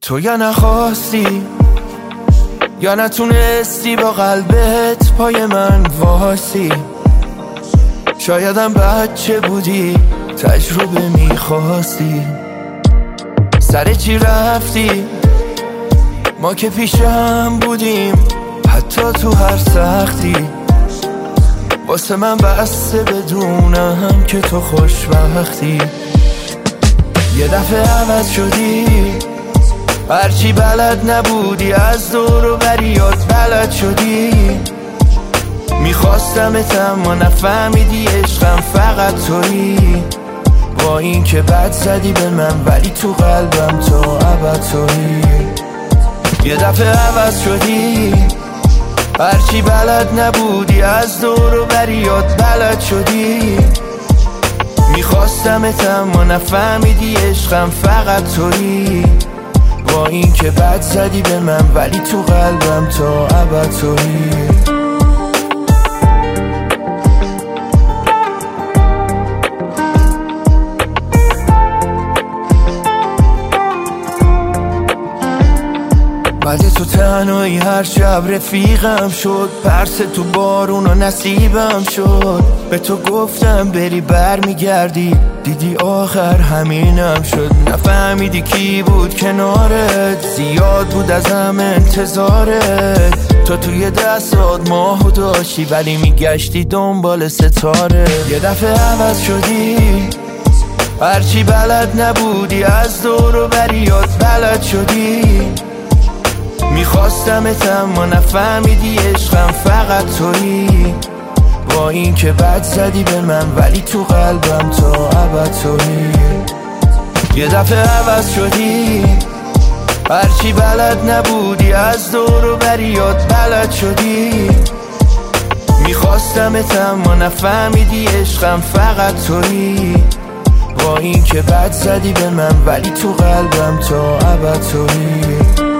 تو یا نخواستی یا نتونستی با قلبت پای من واسی. شایدم بچه بودی تجربه میخواستی. سر چی رفتی؟ ما که پیشم بودیم حتی تو هر سختی. واسه من بسته بدونم که تو خوشبختی. یه دفعه عوض شدی، هرچی بلد نبودی از دور و بریات بلد شدی. میخواستمت اما نفهمیدی عشقم فقط تویی. با این که بد زدی به من ولی تو قلبم تا ابد تویی. یه دفعه عوض شدی، هرچی بلد نبودی از دور و بریات بلد شدی. میخواستمت اما نفهمیدی عشقم فقط تویی. با این که بد زدی به من ولی تو قلبم تا ابد تویی. بعد تو تنهایی هر شب رفیقم شد. پرس تو بارون و نصیبم شد. به تو گفتم بری بر میگردی، دیدی آخر همینم شد. نفهمیدی کی بود کنارت، زیاد بود ازم انتظارت. تو توی دستات ماهو داشتی ولی میگشتی دنبال ستاره. یه دفعه عوض شدی، هرچی بلد نبودی از دور و بریات بلد شدی. میخواستمت اما نفهمیدی عشقم فقط تویی. با این که بد زدی به من ولی تو قلبم تا ابد تویی. یه دفعه عوض شدی، هرچی بلد نبودی از دور و بریات بلد شدی. میخواستمت اما نفهمیدی عشقم فقط تویی. با این که بد زدی به من ولی تو قلبم تا ابد تویی.